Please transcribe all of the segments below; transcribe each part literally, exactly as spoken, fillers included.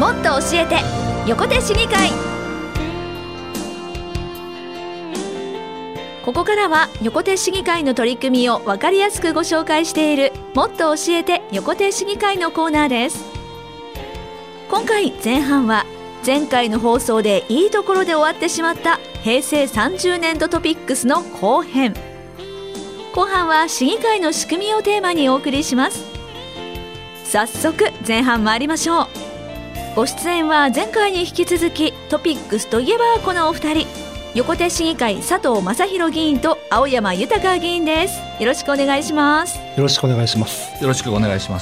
もっと教えて横手市議会。ここからは横手市議会の取り組みを分かりやすくご紹介しているもっと教えて横手市議会のコーナーです。今回前半は前回の放送でいいところで終わってしまった平成さんじゅうねんどトピックスの後編。後半は市議会の仕組みをテーマにお送りします。早速前半参りましょう。ご出演は前回に引き続きトピックスといえばこのお二人、横手市議会佐藤正弘議員と青山豊議員です。よろしくお願いします。 よろしくお願いします。 よろしくお願いします。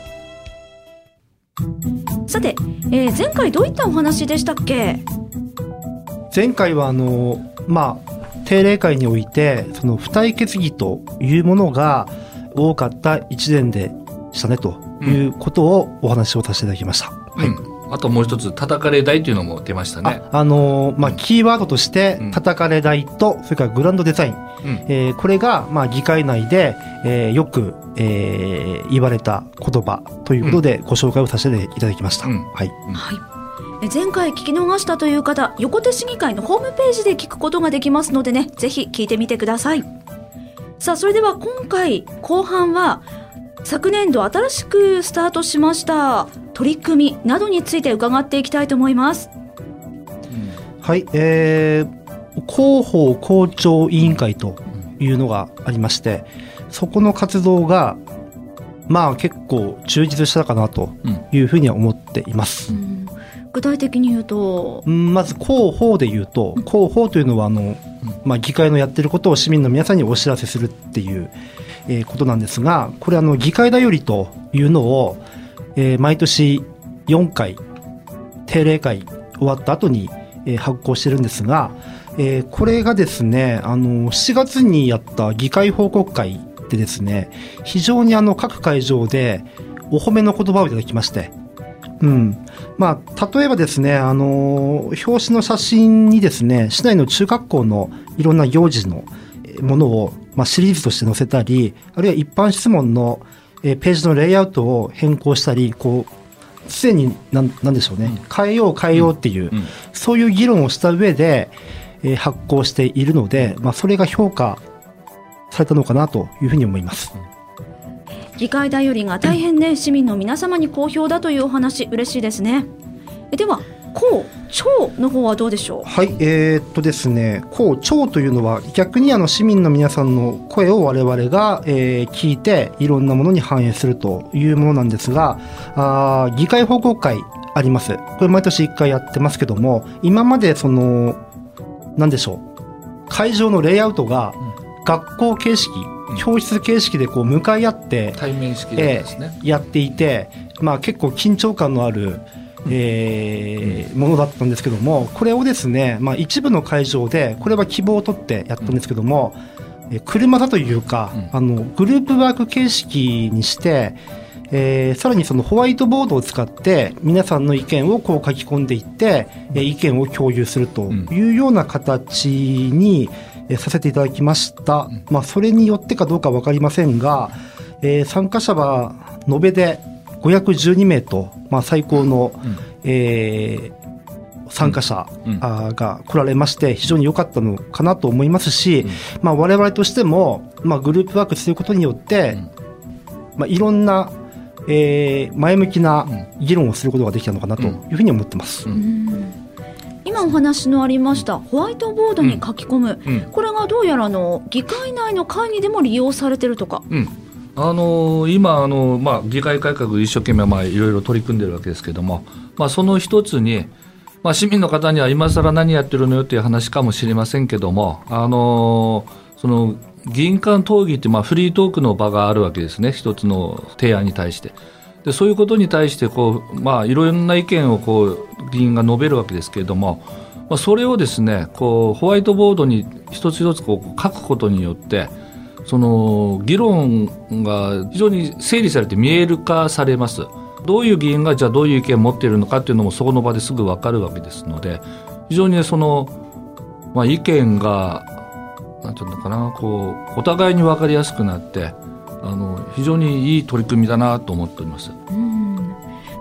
さて、えー、前回どういったお話でしたっけ？ 前回はあの、まあ、定例会においてその付帯決議というものが多かったいちねんでしたねということをお話をさせていただきました、 うんはいうん、あともう一つ叩かれ台というのも出ましたね。 あ、あのーまあ、キーワードとして叩かれ台とそれからグランドデザイン、うんえー、これがまあ議会内で、えー、よく、えー、言われた言葉ということでご紹介をさせていただきました、うんはいうんはい前回聞き逃したという方、横手市議会のホームページで聞くことができますのでね、ぜひ聞いてみてください。さあ、それでは今回後半は昨年度新しくスタートしました取り組みなどについて伺っていきたいと思います、 うん、はい、えー、広報校長委員会というのがありまして、そこの活動がまあ結構充実したかなというふうには思っています、うん具体的に言うと、 まず広報で言うと、広報というのはあの、まあ、議会のやってることを市民の皆さんにお知らせするっていう、えー、ことなんですが、これあの議会だよりというのを、えー、毎年よんかい定例会終わった後に、えー、発行してるんですが、えー、これがですねあのしちがつにやった議会報告会でですね、非常にあの各会場でお褒めの言葉をいただきまして、うんまあ、例えばですね、あの表紙の写真にですね、市内の中学校のいろんな行事のものを、まあ、シリーズとして載せたり、あるいは一般質問のえページのレイアウトを変更したり、こう常に何でしょうね、変えよう変えようっていう、うんうん、そういう議論をした上で、えー、発行しているので、まあ、それが評価されたのかなというふうに思います。 議会だよりが大変ね、市民の皆様に好評だというお話、嬉しいですね。では公聴の方はどうでしょう？ はい、えー、っとですね公聴というのは逆にあの市民の皆さんの声を我々が、えー、聞いていろんなものに反映するというものなんですが、あ議会報告会あります。これ毎年いっかいやってますけども、今までその何でしょう、会場のレイアウトが学校形式、教室形式でこう向かい合って対面式ですね、 えー、やっていて、まあ、結構緊張感のある、えーうん、ものだったんですけども、これをですね、まあ、一部の会場でこれは希望を取ってやったんですけども、うん、車座というか、うん、あのグループワーク形式にして、えー、さらにそのホワイトボードを使って皆さんの意見をこう書き込んでいって、うん、意見を共有するというような形にさせていただきました、うんまあ、それによってかどうか分かりませんが、えー、参加者は延べでごひゃくじゅうにめいと、まあ、最高の、うんえー、参加者、うん、が来られまして、非常に良かったのかなと思いますし、うんまあ、我々としても、まあ、グループワークすることによって、うんまあ、いろんな、えー、前向きな議論をすることができたのかなというふうに思ってます、うんうん今お話のありましたホワイトボードに書き込む、うんうん、これがどうやらの議会内の会議でも利用されているとか、 うんあのー、今あの、まあ、議会改革一生懸命、まあ、いろいろ取り組んでるわけですけども、まあ、その一つに、まあ、市民の方には今更何やってるのよという話かもしれませんけども、あのー、その議員間討議って、まあ、フリートークの場があるわけですね、一つの提案に対して。でそういうことに対してこう、まあ、いろんな意見をこう議員が述べるわけですけれども、まあ、それをですねこうホワイトボードに一つ一つこう書くことによってその議論が非常に整理されて見える化されます。どういう議員がじゃあどういう意見を持っているのかというのもそこの場ですぐ分かるわけですので、非常にその、まあ、意見がなんていうのかなこうお互いに分かりやすくなってあの非常にいい取り組みだなと思っております。 うん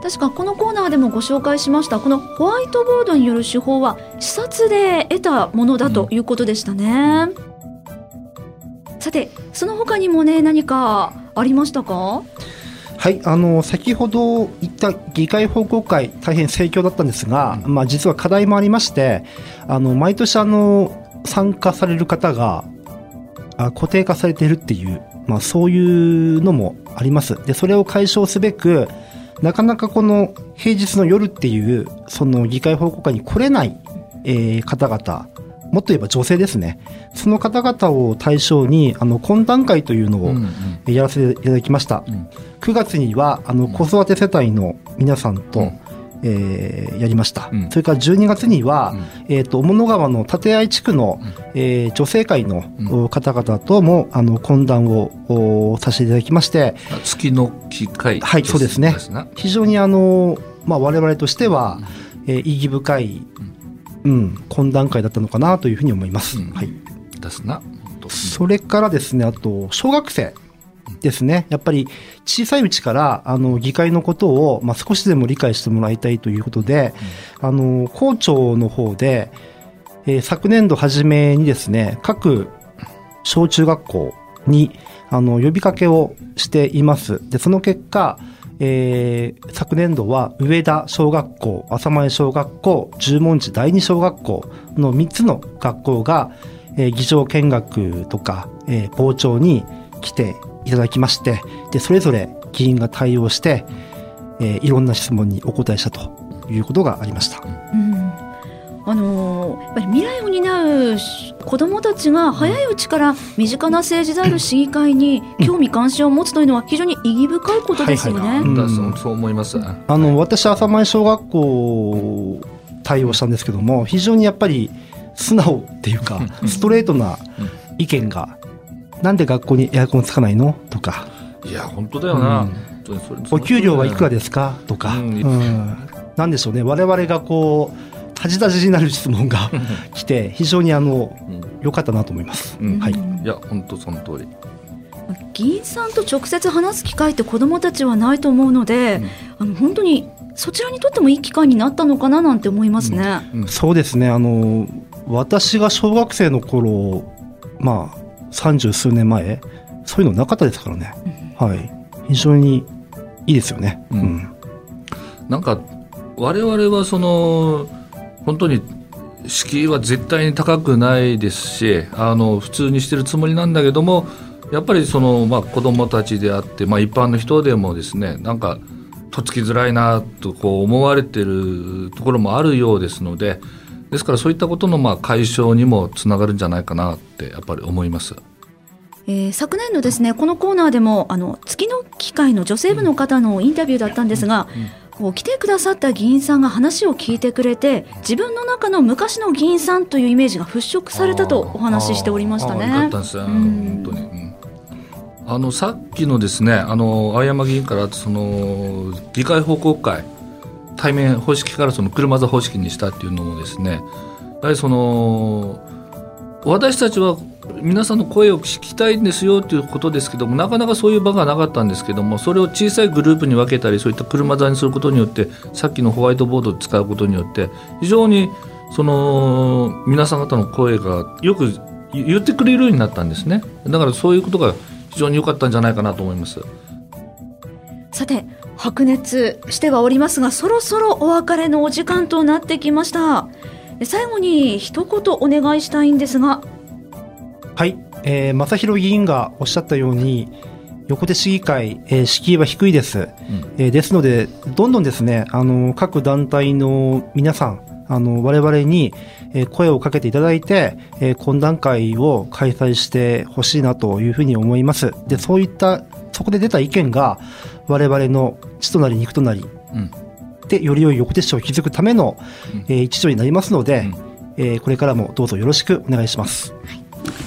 確かこのコーナーでもご紹介しましたこのホワイトボードによる手法は視察で得たものだということでしたね、うん、さてその他にもね何かありましたか？ はい、あの先ほど言った議会報告会大変盛況だったんですが、うんまあ、実は課題もありましてあの毎年あの参加される方があ固定化されているっていう、まあ、そういうのもあります。でそれを解消すべくなかなかこの平日の夜っていうその議会報告会に来れない、えー、方々もっと言えば女性ですね。その方々を対象にあの懇談会というのをやらせていただきました、うんうん、くがつにはあの子育て世帯の皆さんと、うんえー、やりました、うん、それからじゅうにがつには、うんえー、と雄物川の立合地区の、うんえー、女性会の方々ともあの懇談をさせていただきまして月の機会はい、そうですね。非常にあの、まあ、我々としては、うんえー、意義深い、うん、懇談会だったのかなというふうに思います、うんはい、 ですな。 それからですねあと小学生ですね。やっぱり小さいうちからあの議会のことを、まあ、少しでも理解してもらいたいということで、うん、あの校長の方で、えー、昨年度初めにですね各小中学校にあの呼びかけをしています。でその結果、えー、昨年度は上田小学校、浅前小学校、十文字第二小学校のみっつの学校が、えー、議場見学とか、えー、傍聴に来ていただきまして、でそれぞれ議員が対応して、えー、いろんな質問にお答えしたということがありました、 うんあのー、やっぱり未来を担う子どもたちが早いうちから身近な政治である市議会に興味関心を持つというのは非常に意義深いことですよね、はいはいうん、そう思います。 あの私浅前小学校対応したんですけども非常にやっぱり素直っていうかストレートな意見がなんで学校にエアコンつかないのとかいや本当だよな、うん、 お給料はいくらですかとか、うんうん、なんでしょうね我々がこうタジタジになる質問が来て非常にあの良、うん、かったなと思います、 うんはい、 いや本当その通り。 議員さんと直接話す機会って子どもたちはないと思うので、うん、あの本当にそちらにとってもいい機会になったのかななんて思いますね、 うんうん、そうですねあの私が小学生の頃まあ三十数年前そういうのなかったですからね、うん、はい非常にいいですよね、うんうん、 なんか我々はその本当に敷居は絶対に高くないですしあの普通にしてるつもりなんだけどもやっぱりその、まあ、子どもたちであって、まあ、一般の人でもですねなんかとっつきづらいなとこう思われてるところもあるようですのでですからそういったことのまあ解消にもつながるんじゃないかなってやっぱり思います。 えー、昨年のですねこのコーナーでもあの月の機会の女性部の方のインタビューだったんですが、うんうん、こう来てくださった議員さんが話を聞いてくれて自分の中の昔の議員さんというイメージが払拭されたとお話ししておりましたね。 よかったですね、うん、本当に、うん、あのさっきのですねあの青山議員からその議会報告会対面方式からその車座方式にしたっていうのもですねやはりその私たちは皆さんの声を聞きたいんですよということですけどもなかなかそういう場がなかったんですけどもそれを小さいグループに分けたりそういった車座にすることによってさっきのホワイトボードを使うことによって非常にその皆さん方の声がよく言ってくれるようになったんですね。だからそういうことが非常に良かったんじゃないかなと思います。 さて白熱してはおりますがそろそろお別れのお時間となってきました。最後に一言お願いしたいんですがはい、えー、正弘議員がおっしゃったように横手市議会、えー、敷居は低いです、うんえー、ですのでどんどんですねあの各団体の皆さんあの我々に、えー、声をかけていただいて、えー、懇談会を開催してほしいなというふうに思います。でそういったそこで出た意見が我々の血となり肉となり、うんでより良い横手市を築くための、うんえー、一助になりますので、うんえー、これからもどうぞよろしくお願いします、はい、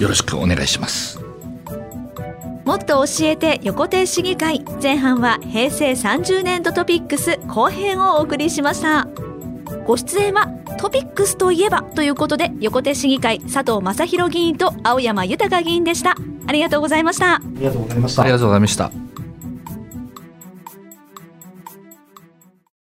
よろしくお願いします。 もっと教えて横手市議会前半は平成さんじゅうねんどトピックス後編をお送りしました。ご出演はトピックスといえばということで横手市議会佐藤正弘議員と青山豊議員でした。ありがとうございました。ありがとうございました。 ありがとうございました。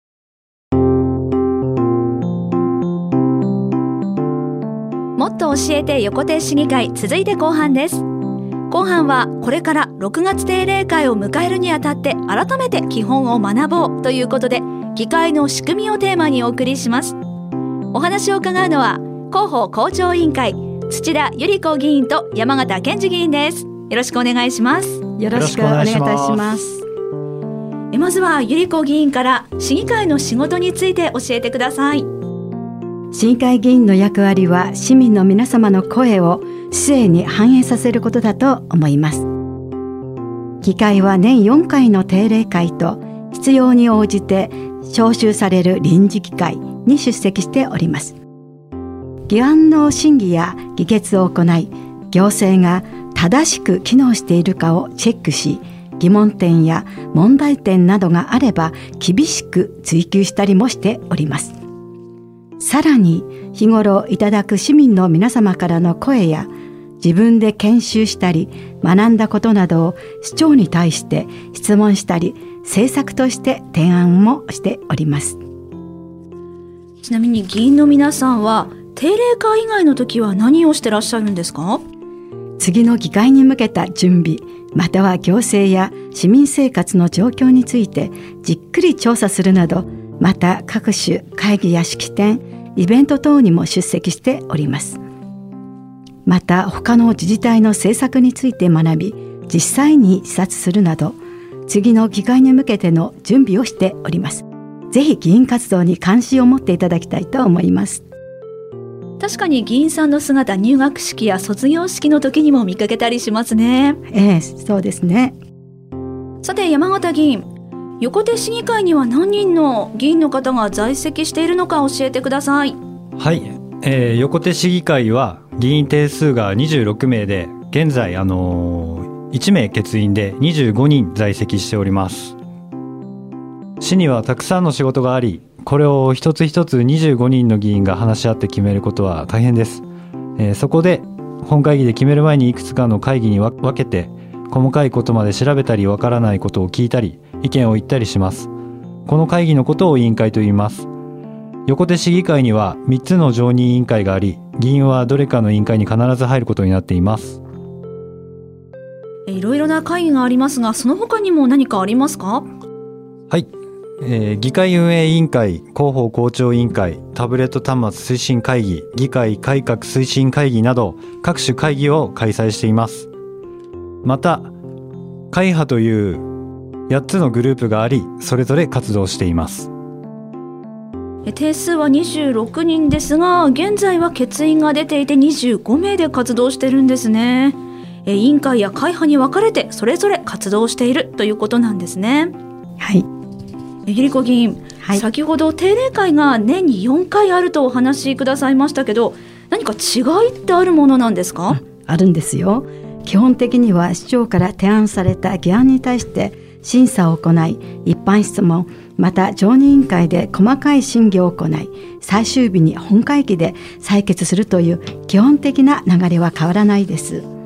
と教えて横手市議会、続いて後半です。後半はこれからろくがつ定例会を迎えるにあたって改めて基本を学ぼうということで、議会の仕組みをテーマにお送りします。お話を伺うのは広報広聴委員会土田百合子議員と山形健二議員です。よろしくお願いします。 よろしくお願いいたします。 えまずは百合子議員から市議会の仕事について教えてください。 市議会議員の役割は市民の皆様の声を市政に反映させることだと思います。議会は年よんかいの定例会と必要に応じて召集される臨時議会に出席しております。議案の審議や議決を行い、行政が正しく機能しているかをチェックし、疑問点や問題点などがあれば厳しく追及したりもしております。さらに日頃いただく市民の皆様からの声や自分で研修したり学んだことなどを市長に対して質問したり政策として提案もしております。 ちなみに議員の皆さんは定例会以外の時は何をしてらっしゃるんですか？ 次の議会に向けた準備、または行政や市民生活の状況についてじっくり調査するなど、また各種会議や式典、イベント等にも出席しております。また他の自治体の政策について学び、実際に視察するなど、次の議会に向けての準備をしております。ぜひ議員活動に関心を持っていただきたいと思います。 確かに議員さんの姿、入学式や卒業式の時にも見かけたりしますね。 ええ、そうですね。 さて山形議員、横手市議会には何人の議員の方が在籍しているのか教えてください。 はい、えー、横手市議会は議員定数がにじゅうろくめいで、現在、あのー、いちめい欠員でにじゅうごにん在籍しております。市にはたくさんの仕事があり、これを一つ一つにじゅうごにんの議員が話し合って決めることは大変です。えー、そこで本会議で決める前にいくつかの会議に分けて、細かいことまで調べたり、わからないことを聞いたり、意見を言ったりします。この会議のことを委員会と言います。横手市議会にはみっつの常任委員会があり、議員はどれかの委員会に必ず入ることになっています。 いろいろな会議がありますが、その他にも何かありますか？ はい、えー、議会運営委員会、広報広聴委員会、タブレット端末推進会議、議会改革推進会議など各種会議を開催しています。また会派というやっつのグループがあり、それぞれ活動しています。 定数はにじゅうろくにんですが、現在は欠員が出ていてにじゅうごめいで活動してるんですね。委員会や会派に分かれてそれぞれ活動しているということなんですね。 はい。 百合子議員、はい、先ほど定例会が年によんかいあるとお話しくださいましたけど、何か違いってあるものなんですか？ あるんですよ。基本的には市長から提案された議案に対して審査を行い、一般質問、また常任委員会で細かい審議を行い、最終日に本会議で採決するという基本的な流れは変わらないです。 うん、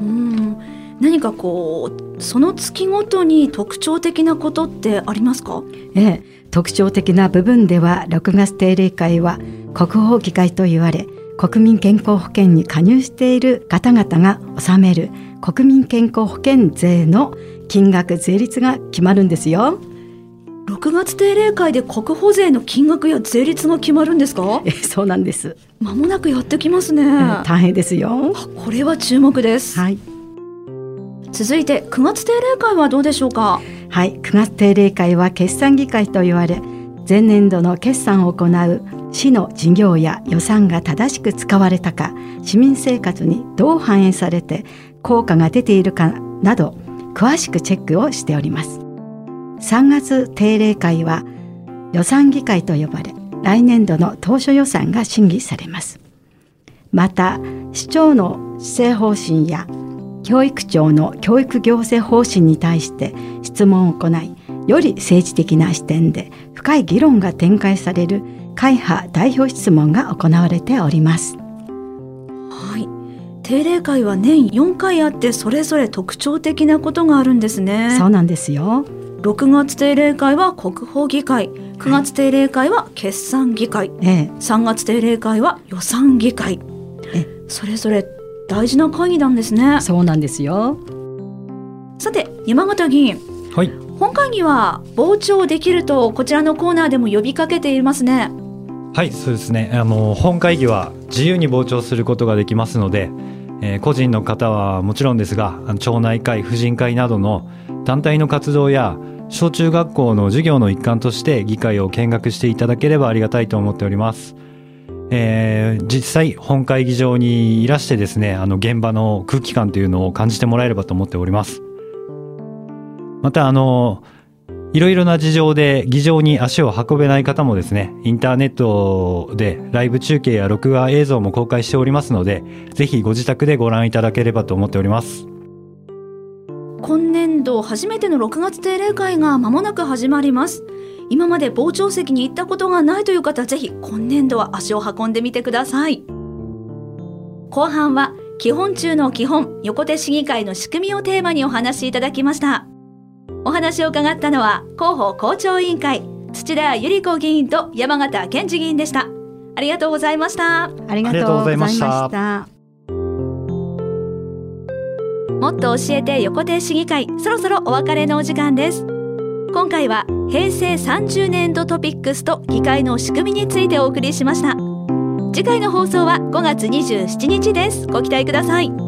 何かこうその月ごとに特徴的なことってありますか？ ええ、特徴的な部分ではろくがつ定例会は国保議会と言われ、国民健康保険に加入している方々が納める国民健康保険税の金額税率が決まるんですよ。 ろくがつ定例会で国保税の金額や税率が決まるんですか？ えそうなんです。 間もなくやってきますね。 大変ですよ。 これは注目です。 はい。 続いてくがつ定例会はどうでしょうか？ はい、くがつ定例会は決算議会と言われ、前年度の決算を行う市の事業や予算が正しく使われたか、市民生活にどう反映されて効果が出ているかなど詳しくチェックをしております。さんがつ定例会は予算議会と呼ばれ、来年度の当初予算が審議されます。また市長の施政方針や教育庁の教育行政方針に対して質問を行い、より政治的な視点で深い議論が展開される会派代表質問が行われております。 はい、定例会は年よんかいあって、それぞれ特徴的なことがあるんですね。 そうなんですよ。 ろくがつ定例会は国保議会、くがつ定例会は決算議会、 ええ、 さんがつ定例会は予算議会、 それぞれ大事な会議なんですね。 そうなんですよ。 さて山形議員、 はい。 本会議は傍聴できるとこちらのコーナーでも呼びかけていますね。 はい、そうですね。あの本会議は自由に傍聴することができますので、えー個人の方はもちろんですが、あの町内会、婦人会などの団体の活動や小中学校の授業の一環として議会を見学していただければありがたいと思っております。えー実際本会議場にいらしてですね、あの現場の空気感というのを感じてもらえればと思っております。またあのいろいろな事情で議場に足を運べない方もですね、インターネットでライブ中継や録画映像も公開しておりますので、ぜひご自宅でご覧いただければと思っております。 今年度初めてのろくがつ定例会が間もなく始まります。今まで傍聴席に行ったことがないという方、ぜひ今年度は足を運んでみてください。後半は基本中の基本、横手市議会の仕組みをテーマにお話しいただきました。お話を伺ったのは広報校長委員会土田百合子議員と山形健二議員でした。ありがとうございました。 ありがとうございましありがとうございた。 もっと教えて横手市議会、そろそろお別れのお時間です。今回は平成さんじゅうねんどトピックスと議会の仕組みについてお送りしました。次回の放送はごがつにじゅうしちにちです。ご期待ください。